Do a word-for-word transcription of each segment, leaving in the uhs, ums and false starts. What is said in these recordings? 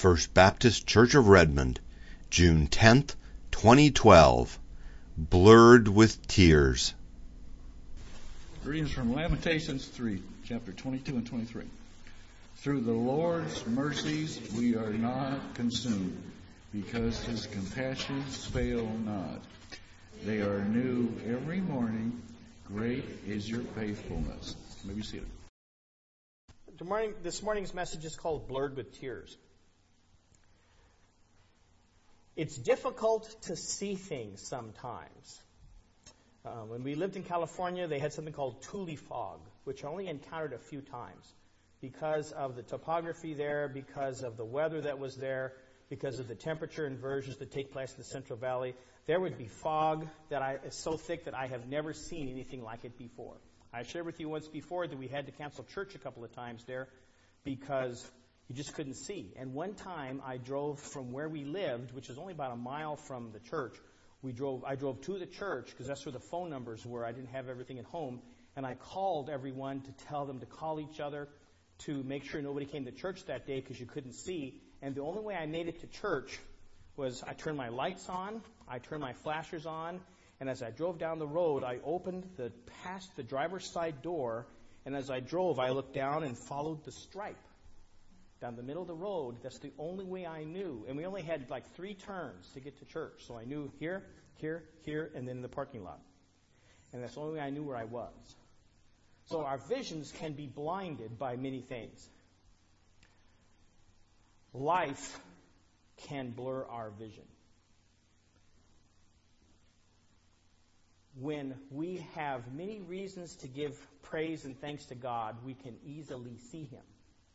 First Baptist Church of Redmond, June tenth, twenty twelve. Blurred with Tears. Readings from Lamentations three, chapter twenty-two and twenty-three. Through the Lord's mercies we are not consumed, because his compassions fail not. They are new every morning. Great is your faithfulness. Maybe see it. Good morning. This morning's message is called Blurred with Tears. It's difficult to see things sometimes. Uh, when we lived in California, they had something called Tule fog, which I only encountered a few times because of the topography there, because of the weather that was there, because of the temperature inversions that take place in the Central Valley. There would be fog that I, is so thick that I have never seen anything like it before. I shared with you once before that we had to cancel church a couple of times there because you just couldn't see. And one time I drove from where we lived, which is only about a mile from the church. We drove. I drove to the church because that's where the phone numbers were. I didn't have everything at home. And I called everyone to tell them to call each other to make sure nobody came to church that day because you couldn't see. And the only way I made it to church was I turned my lights on, I turned my flashers on, and as I drove down the road, I opened the past the driver's side door, and as I drove, I looked down and followed the stripe down the middle of the road. That's the only way I knew. And we only had like three turns to get to church. So I knew here, here, here, and then in the parking lot. And that's the only way I knew where I was. So our visions can be blinded by many things. Life can blur our vision. When we have many reasons to give praise and thanks to God, we can easily see Him.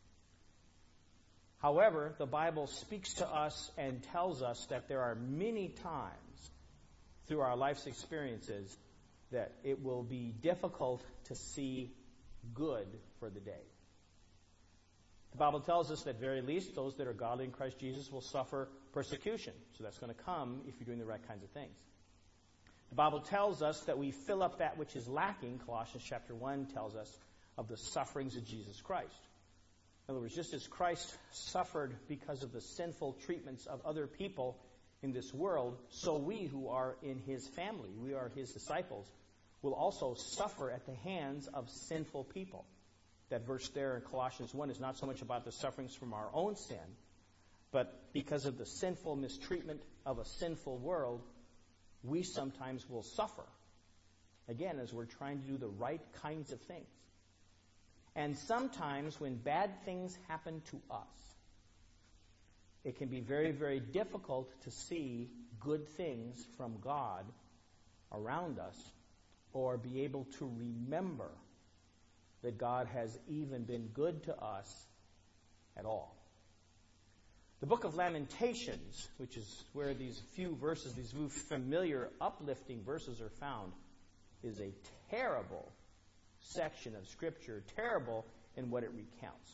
However, the Bible speaks to us and tells us that there are many times through our life's experiences that it will be difficult to see good for the day. The Bible tells us that at very least those that are godly in Christ Jesus will suffer persecution. So that's going to come if you're doing the right kinds of things. The Bible tells us that we fill up that which is lacking. Colossians chapter one tells us of the sufferings of Jesus Christ. In other words, just as Christ suffered because of the sinful treatments of other people in this world, so we who are in His family, we are His disciples, will also suffer at the hands of sinful people. That verse there in Colossians one is not so much about the sufferings from our own sin, but because of the sinful mistreatment of a sinful world, we sometimes will suffer, again, as we're trying to do the right kinds of things. And sometimes when bad things happen to us, it can be very, very difficult to see good things from God around us or be able to remember that God has even been good to us at all. The book of Lamentations, which is where these few verses, these few familiar, uplifting verses are found, is a terrible section of Scripture, terrible in what it recounts.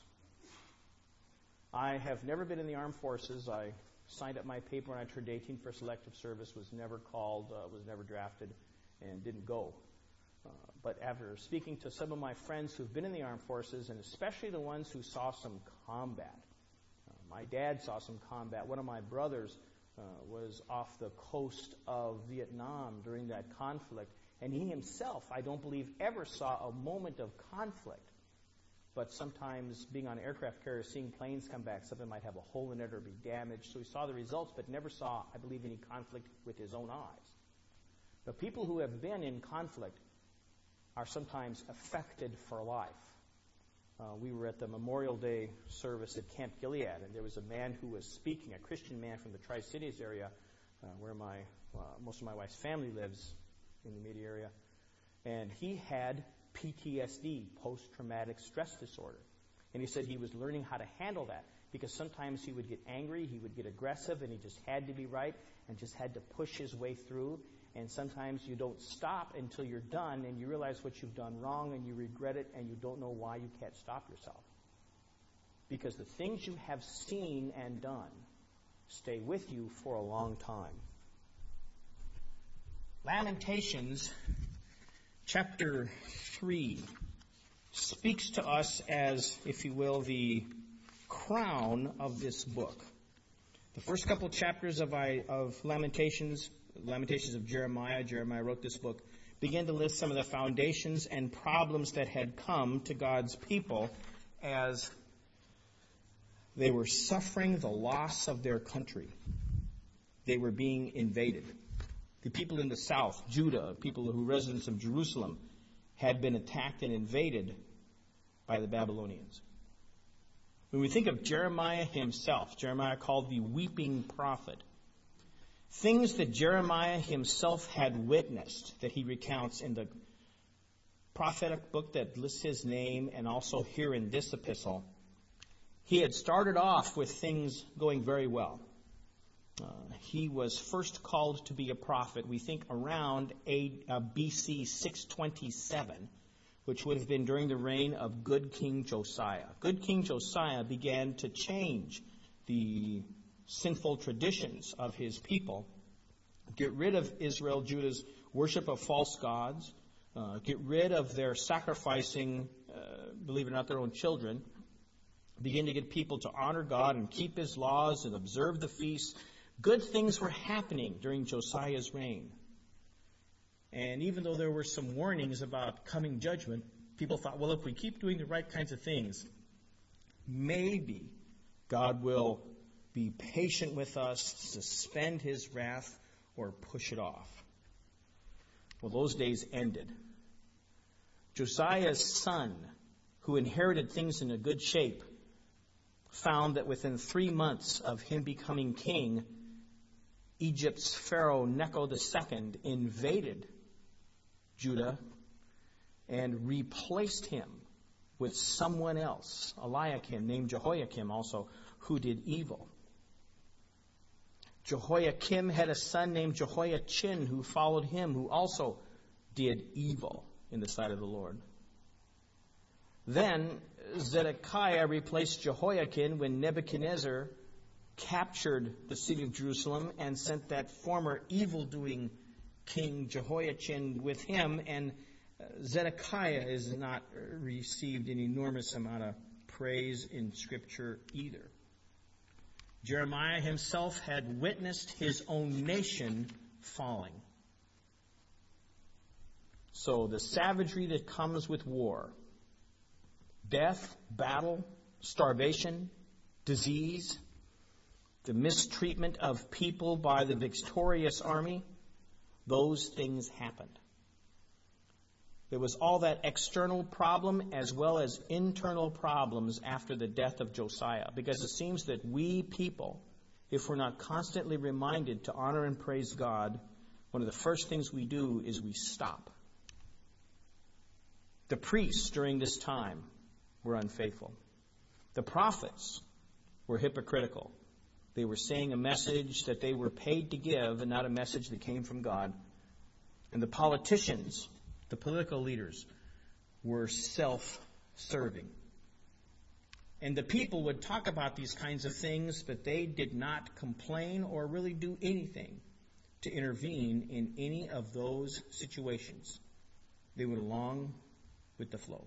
I have never been in the armed forces. I signed up my paper when I turned eighteen for selective service, was never called, uh, was never drafted, and didn't go. Uh, but after speaking to some of my friends who've been in the armed forces, and especially the ones who saw some combat, uh, my dad saw some combat. One of my brothers uh, was off the coast of Vietnam during that conflict, and he himself, I don't believe, ever saw a moment of conflict. But sometimes being on an aircraft carrier, seeing planes come back, something might have a hole in it or be damaged. So he saw the results, but never saw, I believe, any conflict with his own eyes. But people who have been in conflict are sometimes affected for life. Uh, we were at the Memorial Day service at Camp Gilead, and there was a man who was speaking, a Christian man from the Tri-Cities area, uh, where my uh, most of my wife's family lives, in the Media area, and he had P T S D, post-traumatic stress disorder. And he said he was learning how to handle that because sometimes he would get angry, he would get aggressive, and he just had to be right and just had to push his way through. And sometimes you don't stop until you're done and you realize what you've done wrong and you regret it and you don't know why you can't stop yourself. Because the things you have seen and done stay with you for a long time. Lamentations chapter three speaks to us as, if you will, the crown of this book. The first couple chapters of, I, of Lamentations, Lamentations of Jeremiah, Jeremiah wrote this book, began to list some of the foundations and problems that had come to God's people as they were suffering the loss of their country. They were being invaded. The people in the south, Judah, people who were residents of Jerusalem, had been attacked and invaded by the Babylonians. When we think of Jeremiah himself, Jeremiah called the weeping prophet, things that Jeremiah himself had witnessed that he recounts in the prophetic book that lists his name and also here in this epistle, he had started off with things going very well. Uh, he was first called to be a prophet, we think around a, uh, B C six twenty-seven, which would have been during the reign of good King Josiah. Good King Josiah began to change the sinful traditions of his people, get rid of Israel, Judah's worship of false gods, uh, get rid of their sacrificing, uh, believe it or not, their own children, begin to get people to honor God and keep his laws and observe the feasts. Good things were happening during Josiah's reign. And even though there were some warnings about coming judgment, people thought, well, if we keep doing the right kinds of things, maybe God will be patient with us, suspend his wrath, or push it off. Well, those days ended. Josiah's son, who inherited things in a good shape, found that within three months of him becoming king, Egypt's Pharaoh Necho the Second invaded Judah and replaced him with someone else, Eliakim, named Jehoiakim also, who did evil. Jehoiakim had a son named Jehoiachin who followed him, who also did evil in the sight of the Lord. Then Zedekiah replaced Jehoiakim when Nebuchadnezzar captured the city of Jerusalem and sent that former evil-doing King Jehoiachin with him, and Zedekiah has not received an enormous amount of praise in Scripture either. Jeremiah himself had witnessed his own nation falling. So the savagery that comes with war, death, battle, starvation, disease, the mistreatment of people by the victorious army, those things happened. There was all that external problem as well as internal problems after the death of Josiah, because it seems that we people, if we're not constantly reminded to honor and praise God, one of the first things we do is we stop. The priests during this time were unfaithful. The prophets were hypocritical. They were saying a message that they were paid to give and not a message that came from God. And the politicians, the political leaders, were self-serving. And the people would talk about these kinds of things, but they did not complain or really do anything to intervene in any of those situations. They went along with the flow.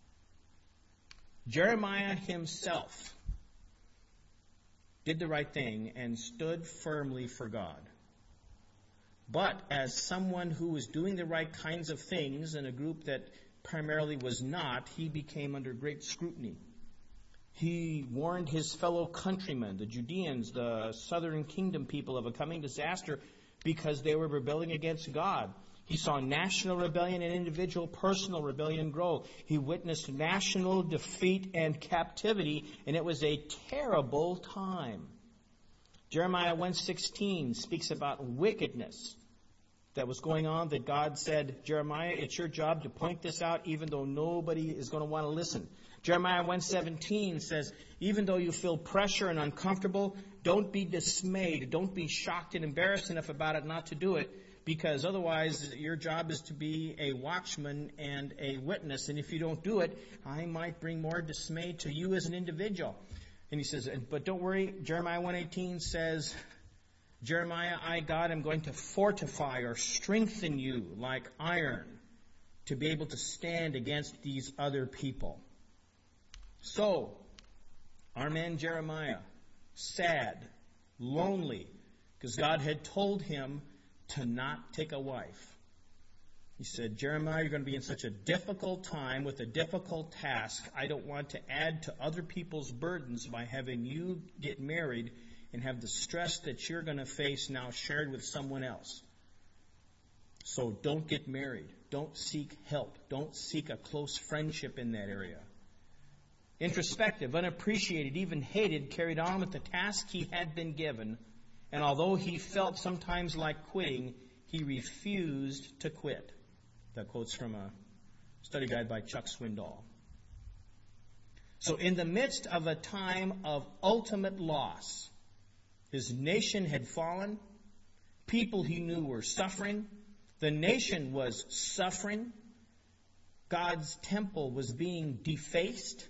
Jeremiah himself did the right thing and stood firmly for God. But as someone who was doing the right kinds of things in a group that primarily was not, he became under great scrutiny. He warned his fellow countrymen, the Judeans, the southern kingdom people, of a coming disaster because they were rebelling against God. He saw national rebellion and individual personal rebellion grow. He witnessed national defeat and captivity, and it was a terrible time. Jeremiah one sixteen speaks about wickedness that was going on, that God said, Jeremiah, it's your job to point this out even though nobody is going to want to listen. Jeremiah one seventeen says, even though you feel pressure and uncomfortable, don't be dismayed. Don't be shocked and embarrassed enough about it not to do it, because otherwise your job is to be a watchman and a witness. And if you don't do it, I might bring more dismay to you as an individual. And he says, but don't worry, Jeremiah one eighteen says, Jeremiah, I, God, am going to fortify or strengthen you like iron to be able to stand against these other people. So, our man Jeremiah, sad, lonely, because God had told him to not take a wife. He said, Jeremiah, you're going to be in such a difficult time with a difficult task. I don't want to add to other people's burdens by having you get married and have the stress that you're going to face now shared with someone else. So don't get married. Don't seek help. Don't seek a close friendship in that area. Introspective, unappreciated, even hated, carried on with the task he had been given. And although he felt sometimes like quitting, he refused to quit. That quote's from a study guide by Chuck Swindoll. So in the midst of a time of ultimate loss, his nation had fallen. People he knew were suffering. The nation was suffering. God's temple was being defaced.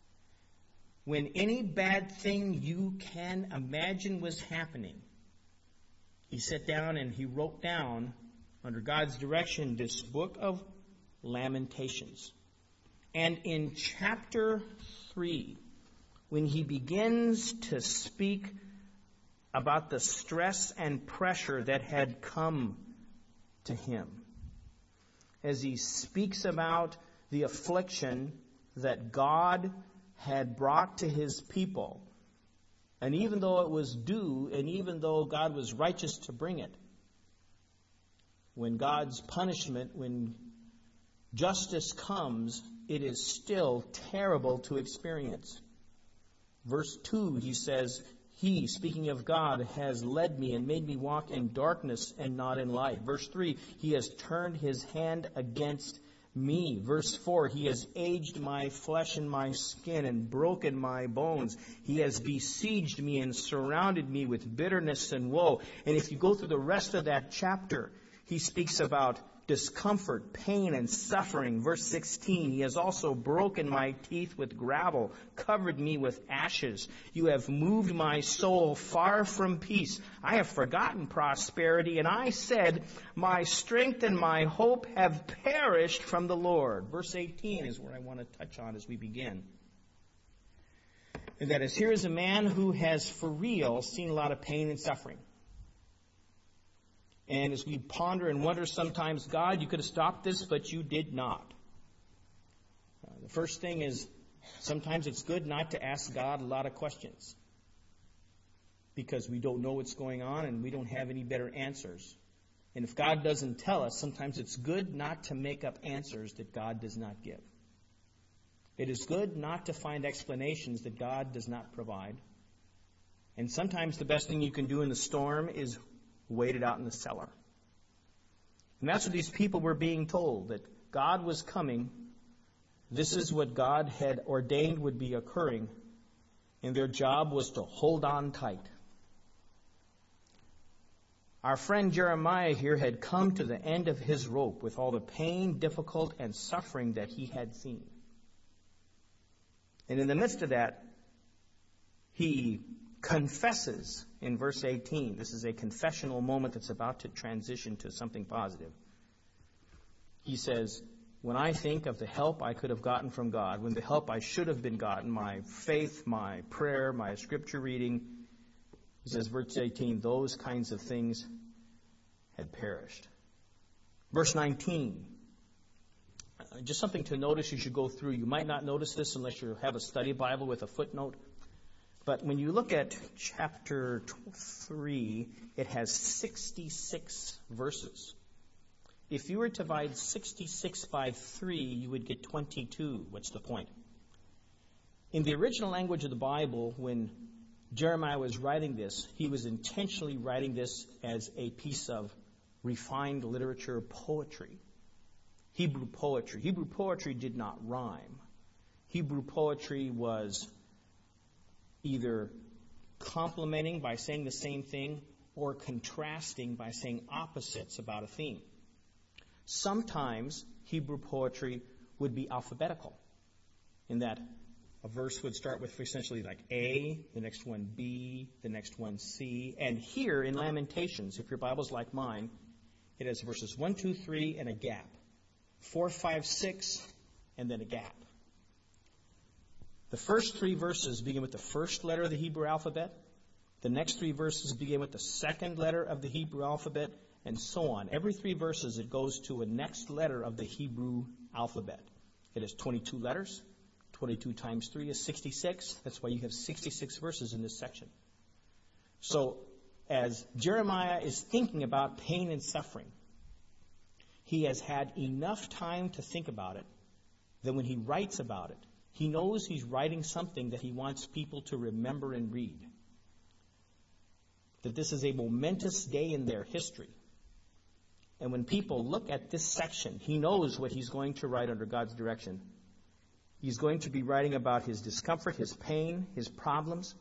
When any bad thing you can imagine was happening, he sat down and he wrote down, under God's direction, this book of Lamentations. And in chapter three, when he begins to speak about the stress and pressure that had come to him, as he speaks about the affliction that God had brought to his people, and even though it was due, and even though God was righteous to bring it, when God's punishment, when justice comes, it is still terrible to experience. Verse two, he says, He, speaking of God, has led me and made me walk in darkness and not in light. Verse three, He has turned His hand against me. Verse four, He has aged my flesh and my skin and broken my bones. He has besieged me and surrounded me with bitterness and woe. And if you go through the rest of that chapter, he speaks about discomfort, pain, and suffering. Verse sixteen, He has also broken my teeth with gravel, covered me with ashes. You have moved my soul far from peace. I have forgotten prosperity, and I said, my strength and my hope have perished from the Lord. Verse eighteen is where I want to touch on as we begin. And that is, here is a man who has for real seen a lot of pain and suffering. And as we ponder and wonder sometimes, God, you could have stopped this, but you did not. Uh, the first thing is, sometimes it's good not to ask God a lot of questions, because we don't know what's going on and we don't have any better answers. And if God doesn't tell us, sometimes it's good not to make up answers that God does not give. It is good not to find explanations that God does not provide. And sometimes the best thing you can do in the storm is wait it out in the cellar. And that's what these people were being told, that God was coming. This is what God had ordained would be occurring. And their job was to hold on tight. Our friend Jeremiah here had come to the end of his rope with all the pain, difficult, and suffering that he had seen. And in the midst of that, he confesses in verse eighteen. This is a confessional moment that's about to transition to something positive. He says, when I think of the help I could have gotten from God, when the help I should have been gotten, my faith, my prayer, my scripture reading, he says, verse eighteen, those kinds of things had perished. Verse nineteen, uh, just something to notice as you go through. You might not notice this unless you have a study Bible with a footnote. But when you look at chapter three, it has sixty-six verses. If you were to divide sixty-six by three, you would get twenty-two. What's the point? In the original language of the Bible, when Jeremiah was writing this, he was intentionally writing this as a piece of refined literature poetry. Hebrew poetry. Hebrew poetry did not rhyme. Hebrew poetry was either complementing by saying the same thing or contrasting by saying opposites about a theme. Sometimes Hebrew poetry would be alphabetical, in that a verse would start with essentially like A, the next one B, the next one C. And here in Lamentations, if your Bible's like mine, it has verses one, two, three, and a gap. four, five, six, and then a gap. The first three verses begin with the first letter of the Hebrew alphabet. The next three verses begin with the second letter of the Hebrew alphabet, and so on. Every three verses, it goes to a next letter of the Hebrew alphabet. It has twenty-two letters. twenty-two times three is sixty-six. That's why you have sixty-six verses in this section. So, as Jeremiah is thinking about pain and suffering, he has had enough time to think about it that when he writes about it, he knows he's writing something that he wants people to remember and read. That this is a momentous day in their history. And when people look at this section, he knows what he's going to write under God's direction. He's going to be writing about his discomfort, his pain, his problems.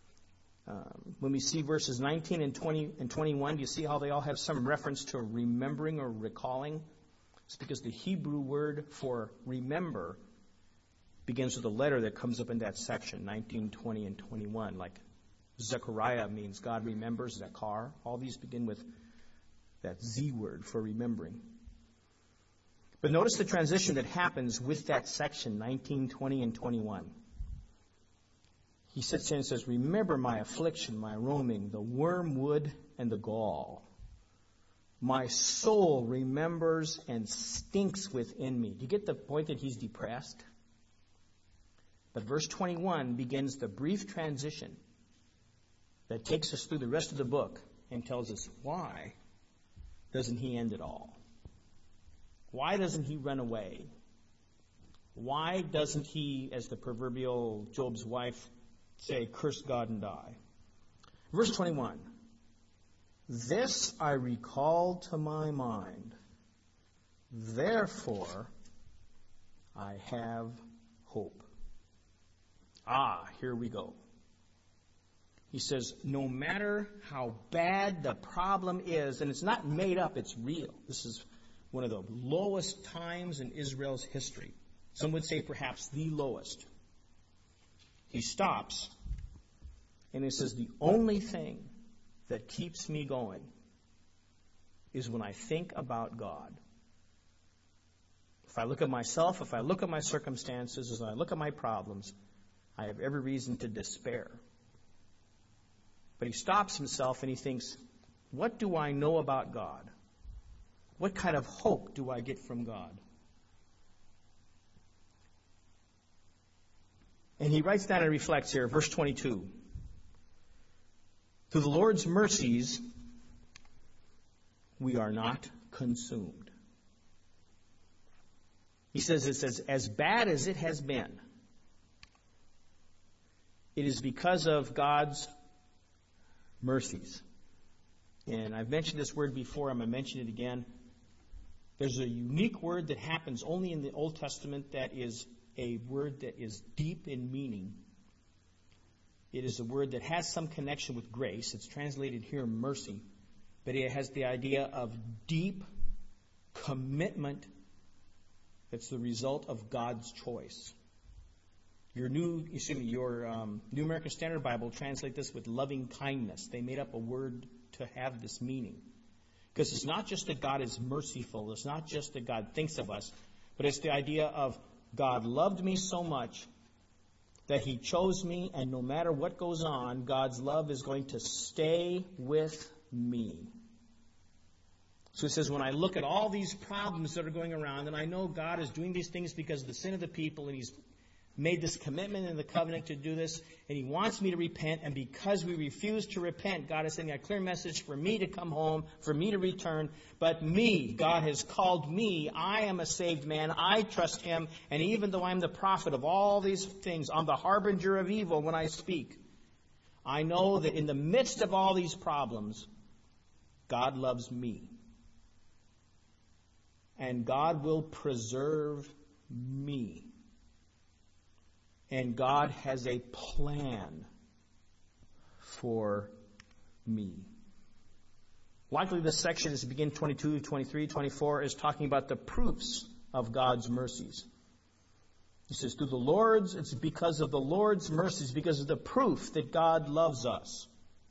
Um, when we see verses nineteen and twenty and twenty-one, do you see how they all have some reference to remembering or recalling? It's because the Hebrew word for remember begins with a letter that comes up in that section, nineteen, twenty, and twenty-one. Like Zechariah means God remembers, Zakar. All these begin with that Z word for remembering. But notice the transition that happens with that section, nineteen, twenty, and twenty-one. He sits there and says, remember my affliction, my roaming, the wormwood and the gall. My soul remembers and stinks within me. Do you get the point that he's depressed? But verse twenty-one begins the brief transition that takes us through the rest of the book and tells us why doesn't he end it all? Why doesn't he run away? Why doesn't he, as the proverbial Job's wife, say, curse God and die? Verse twenty-one. This I recall to my mind. Therefore, I have hope. Ah, here we go. He says, no matter how bad the problem is, and it's not made up, it's real. This is one of the lowest times in Israel's history. Some would say perhaps the lowest. He stops, and he says, the only thing that keeps me going is when I think about God. If I look at myself, if I look at my circumstances, as I look at my problems, I have every reason to despair. But he stops himself and he thinks, what do I know about God? What kind of hope do I get from God? And he writes down and reflects here, verse twenty-two. Through the Lord's mercies, we are not consumed. He says, it says, as bad as it has been, it is because of God's mercies. And I've mentioned this word before. I'm going to mention it again. There's a unique word that happens only in the Old Testament that is a word that is deep in meaning. It is a word that has some connection with grace. It's translated here mercy. But it has the idea of deep commitment that's the result of God's choice. Your new, excuse me, your um, New American Standard Bible translate this with loving kindness. They made up a word to have this meaning. Because it's not just that God is merciful. It's not just that God thinks of us. But it's the idea of God loved me so much that he chose me, and no matter what goes on, God's love is going to stay with me. So he says, when I look at all these problems that are going around, and I know God is doing these things because of the sin of the people, and he's made this commitment in the covenant to do this, and he wants me to repent, and because we refuse to repent, God is sending a clear message for me to come home, for me to return. But me, God has called me. I am a saved man. I trust him, and even though I'm the prophet of all these things, I'm the harbinger of evil when I speak. I know that in the midst of all these problems, God loves me. And God will preserve me. And God has a plan for me. Likely this section is begin twenty-two, twenty-three, twenty-four is talking about the proofs of God's mercies. He says, through the Lord's, it's because of the Lord's mercies, because of the proof that God loves us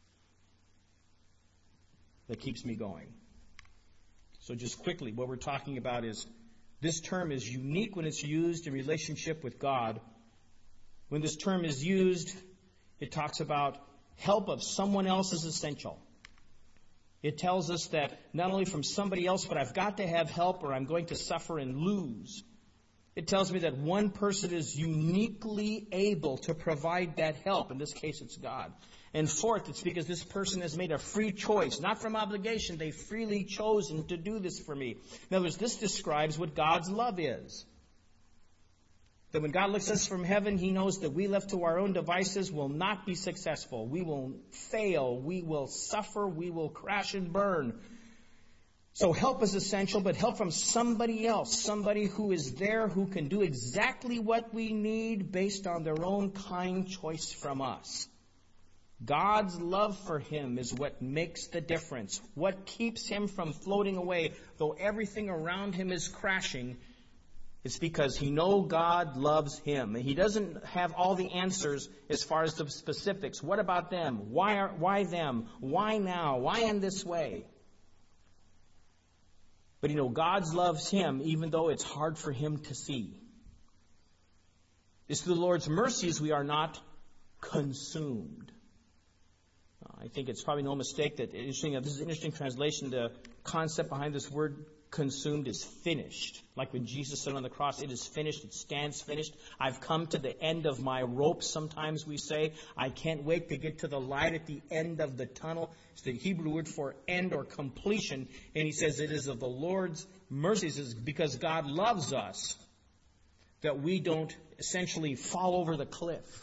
that keeps me going. So just quickly, what we're talking about is this term is unique when it's used in relationship with God. When this term is used, it talks about help of someone else is essential. It tells us that not only from somebody else, but I've got to have help or I'm going to suffer and lose. It tells me that one person is uniquely able to provide that help. In this case, it's God. And fourth, it's because this person has made a free choice, not from obligation. They've freely chosen to do this for me. In other words, this describes what God's love is. That when God looks at us from heaven, He knows that we left to our own devices will not be successful. We will fail. We will suffer. We will crash and burn. So help is essential, but help from somebody else, somebody who is there who can do exactly what we need based on their own kind choice from us. God's love for him is what makes the difference. What keeps him from floating away, though everything around him is crashing, it's because he knows God loves him. He doesn't have all the answers as far as the specifics. What about them? Why are, why them? Why now? Why in this way? But you know, God loves him even though it's hard for him to see. It's through the Lord's mercies we are not consumed. I think it's probably no mistake that interesting, this is an interesting translation. The concept behind this word consumed is finished. Like when Jesus said on the cross, it is finished, it stands finished. I've come to the end of my rope, sometimes we say. I can't wait to get to the light at the end of the tunnel. It's the Hebrew word for end or completion. And he says it is of the Lord's mercies, is because God loves us, that we don't essentially fall over the cliff.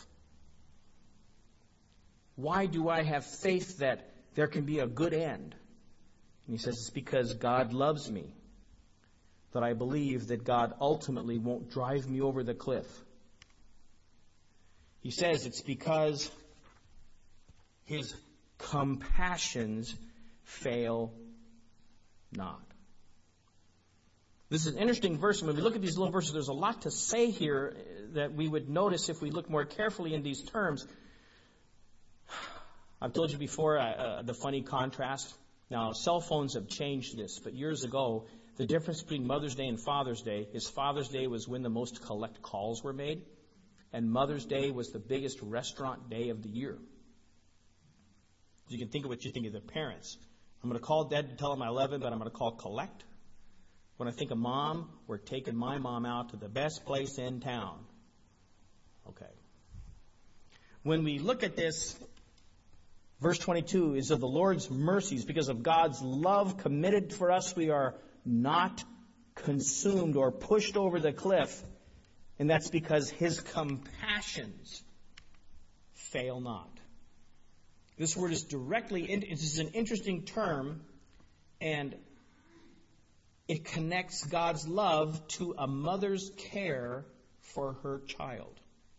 Why do I have faith that there can be a good end? And he says it's because God loves me, that I believe that God ultimately won't drive me over the cliff. He says it's because his compassions fail not. This is an interesting verse. When we look at these little verses, there's a lot to say here that we would notice if we look more carefully in these terms. I've told you before uh, uh, the funny contrast. Now, cell phones have changed this, but years ago, the difference between Mother's Day and Father's Day is Father's Day was when the most collect calls were made, and Mother's Day was the biggest restaurant day of the year. You can think of what you think of the parents. I'm going to call Dad to tell him I love him, but I'm going to call collect. When I think of Mom, we're taking my mom out to the best place in town. Okay. When we look at this, verse twenty-two is of the Lord's mercies. Because of God's love committed for us, we are not consumed or pushed over the cliff. And that's because his compassions fail not. This word is directly, this is an interesting term, and it connects God's love to a mother's care for her child.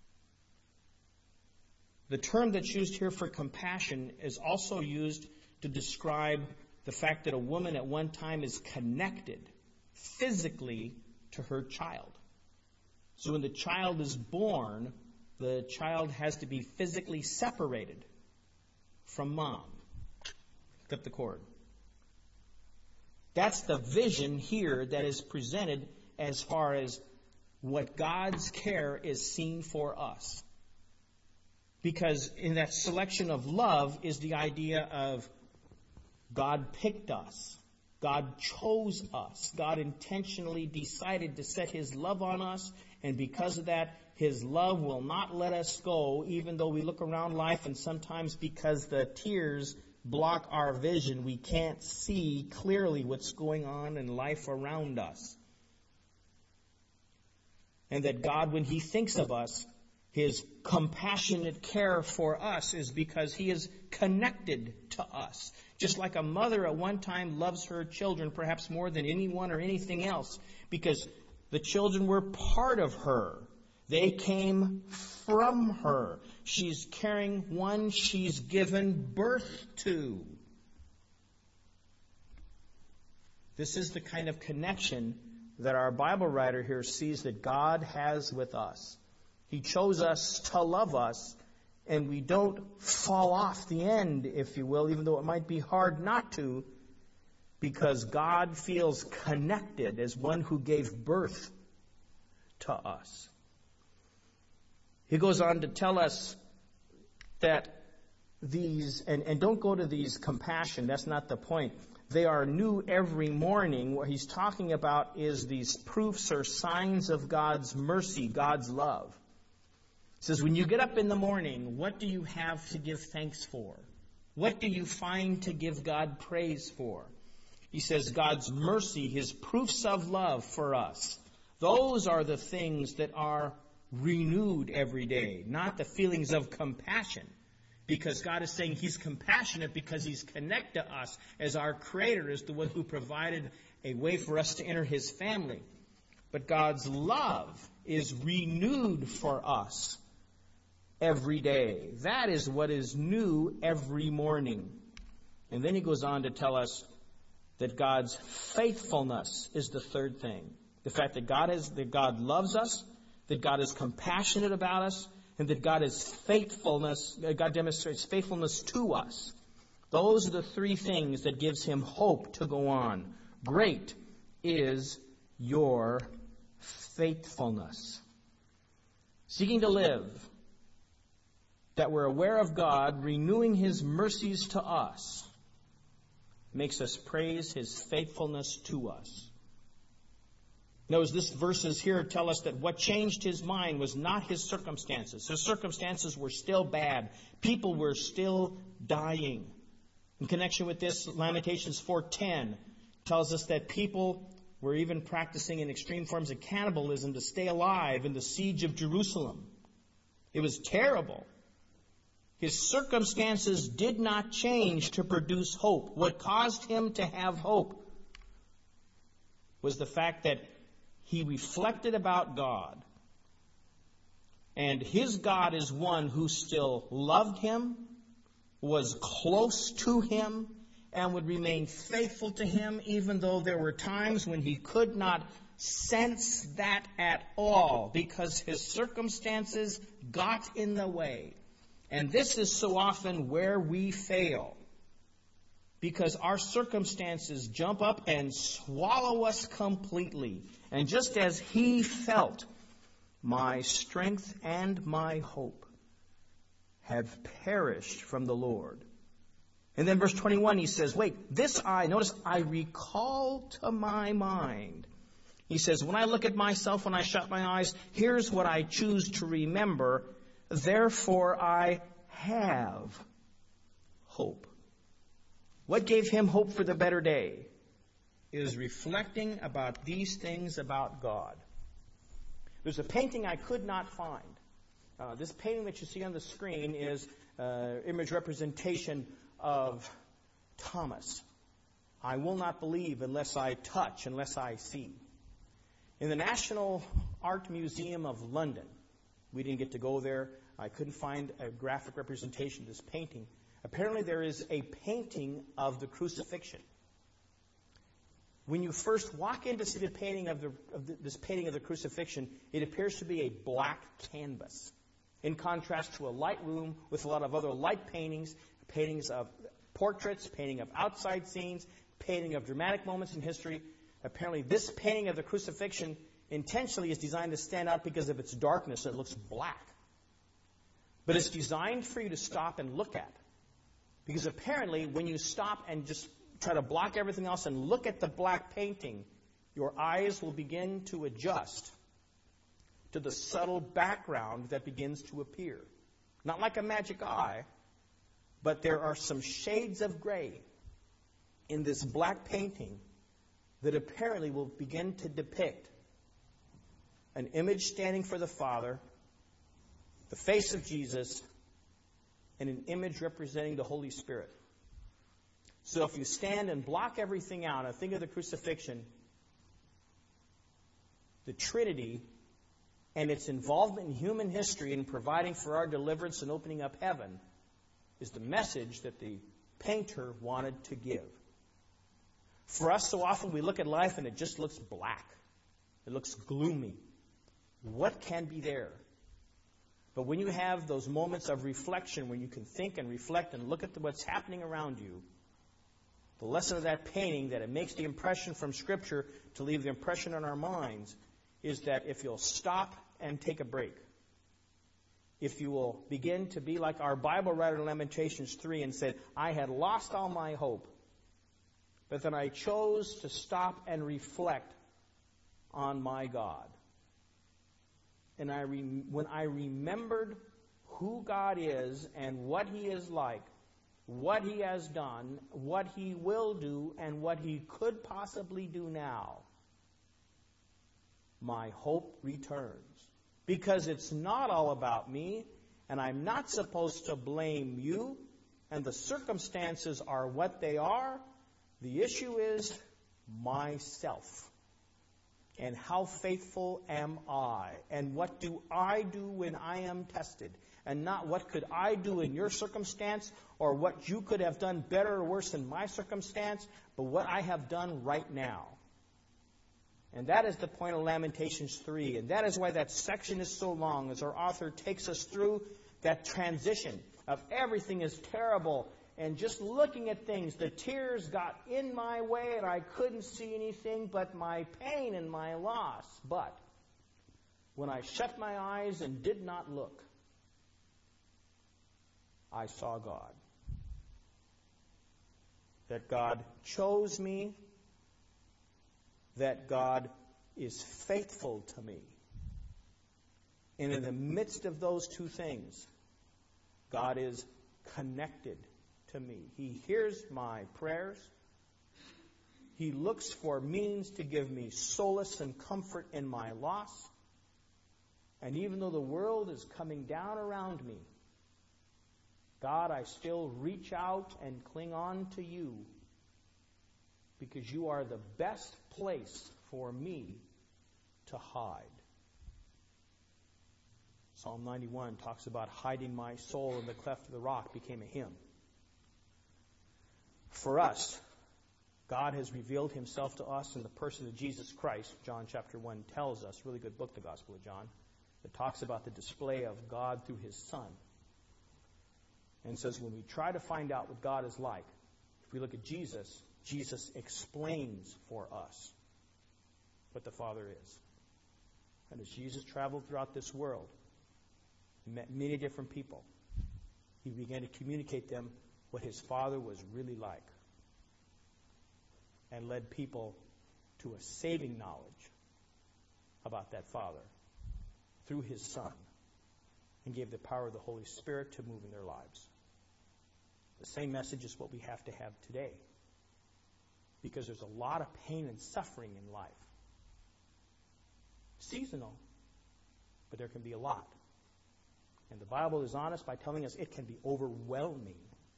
The term that's used here for compassion is also used to describe the fact that a woman at one time is connected physically to her child. So when the child is born, the child has to be physically separated from mom. Cut the cord. That's the vision here that is presented as far as what God's care is seen for us. Because in that selection of love is the idea of God picked us. God chose us. God intentionally decided to set his love on us. And because of that, his love will not let us go, even though we look around life and sometimes because the tears block our vision, we can't see clearly what's going on in life around us. And that God, when he thinks of us, his compassionate care for us is because he is connected to us. Just like a mother at one time loves her children perhaps more than anyone or anything else, because the children were part of her. They came from her. She's carrying one she's given birth to. This is the kind of connection that our Bible writer here sees that God has with us. He chose us to love us, and we don't fall off the end, if you will, even though it might be hard not to, because God feels connected as one who gave birth to us. He goes on to tell us that these, and, and don't go to these compassion, that's not the point. They are new every morning. What he's talking about is these proofs or signs of God's mercy, God's love. He says, when you get up in the morning, what do you have to give thanks for? What do you find to give God praise for? He says God's mercy, His proofs of love for us. Those are the things that are renewed every day, not the feelings of compassion. Because God is saying He's compassionate because He's connected to us as our Creator, is the one who provided a way for us to enter His family. But God's love is renewed for us every day. That is what is new every morning. And then He goes on to tell us that God's faithfulness is the third thing. The fact that God is, that God loves us, that God is compassionate about us, and that God is faithfulness, God demonstrates faithfulness to us. Those are the three things that gives Him hope to go on. Great is your faithfulness. Seeking to live, that we're aware of God renewing His mercies to us, makes us praise His faithfulness to us. Notice this verses here tell us that what changed His mind was not His circumstances. His circumstances were still bad. People were still dying. In connection with this, Lamentations four ten tells us that people were even practicing in extreme forms of cannibalism to stay alive in the siege of Jerusalem. It was terrible. His circumstances did not change to produce hope. What caused him to have hope was the fact that he reflected about God. And his God is one who still loved him, was close to him, and would remain faithful to him, even though there were times when he could not sense that at all, because his circumstances got in the way. And this is so often where we fail, because our circumstances jump up and swallow us completely. And just as he felt, my strength and my hope have perished from the Lord. And then verse twenty-one, he says, wait, this I, notice, I recall to my mind. He says, when I look at myself, when I shut my eyes, here's what I choose to remember. Therefore I have hope. What gave him hope for the better day is reflecting about these things about God. There's a painting I could not find. Uh, this painting that you see on the screen is uh, image representation of Thomas. I will not believe unless I touch, unless I see. In the National Art Museum of London, we didn't get to go there. I couldn't find a graphic representation of this painting. Apparently there is a painting of the crucifixion. When you first walk in to see the painting of, the, of the, this painting of the crucifixion, it appears to be a black canvas, in contrast to a light room with a lot of other light paintings, paintings of portraits, painting of outside scenes, painting of dramatic moments in history. Apparently this painting of the crucifixion intentionally is designed to stand out because of its darkness. It looks black. But it's designed for you to stop and look at. Because apparently when you stop and just try to block everything else and look at the black painting, your eyes will begin to adjust to the subtle background that begins to appear. Not like a magic eye, but there are some shades of gray in this black painting that apparently will begin to depict an image standing for the Father, the face of Jesus, and an image representing the Holy Spirit. So if you stand and block everything out and think of the crucifixion, the Trinity and its involvement in human history in providing for our deliverance and opening up heaven is the message that the painter wanted to give. For us, so often we look at life and it just looks black. It looks gloomy. What can be there? But when you have those moments of reflection where you can think and reflect and look at the, what's happening around you, the lesson of that painting, that it makes the impression from Scripture to leave the impression on our minds, is that if you'll stop and take a break, if you will begin to be like our Bible writer in Lamentations three and said, I had lost all my hope, but then I chose to stop and reflect on my God. And I re- when I remembered who God is and what He is like, what He has done, what He will do, and what He could possibly do now, my hope returns. Because it's not all about me, and I'm not supposed to blame you, and the circumstances are what they are. The issue is myself. And how faithful am I? And what do I do when I am tested? And not what could I do in your circumstance, or what you could have done better or worse in my circumstance, but what I have done right now. And that is the point of Lamentations three. And that is why that section is so long, as our author takes us through that transition of everything is terrible. And just looking at things, the tears got in my way and I couldn't see anything but my pain and my loss. But when I shut my eyes and did not look, I saw God. That God chose me. That God is faithful to me. And in the midst of those two things, God is connected to me. He hears my prayers. He looks for means to give me solace and comfort in my loss. And even though the world is coming down around me, God, I still reach out and cling on to you, because you are the best place for me to hide. Psalm ninety-one talks about hiding my soul in the cleft of the rock, became a hymn. For us, God has revealed Himself to us in the person of Jesus Christ. John chapter one tells us, really good book, the Gospel of John, that talks about the display of God through His Son. And says when we try to find out what God is like, if we look at Jesus, Jesus explains for us what the Father is. And as Jesus traveled throughout this world, He met many different people, He began to communicate them what His Father was really like, and led people to a saving knowledge about that Father through His Son, and gave the power of the Holy Spirit to move in their lives. The same message is what we have to have today, because there's a lot of pain and suffering in life. Seasonal, but there can be a lot. And the Bible is honest by telling us it can be overwhelming.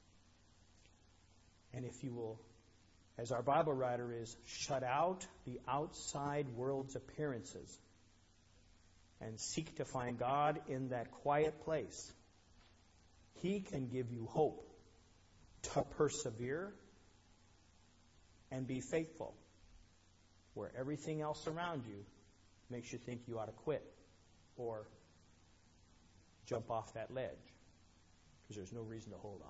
And if you will, as our Bible writer is, shut out the outside world's appearances and seek to find God in that quiet place, He can give you hope to persevere and be faithful, where everything else around you makes you think you ought to quit or jump off that ledge, because there's no reason to hold on.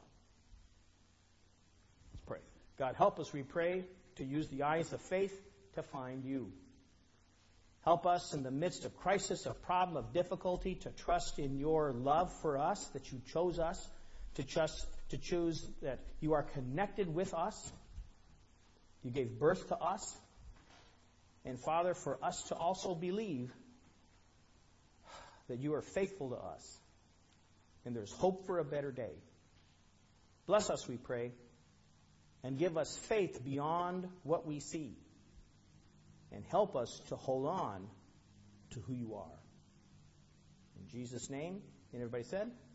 Let's pray. God, help us, we pray, to use the eyes of faith to find you. Help us in the midst of crisis, of problem, of difficulty, to trust in your love for us, that you chose us, to trust, to choose that you are connected with us. You gave birth to us. And Father, for us to also believe that you are faithful to us, and there's hope for a better day. Bless us, we pray, and give us faith beyond what we see, and help us to hold on to who you are. In Jesus' name, and everybody said?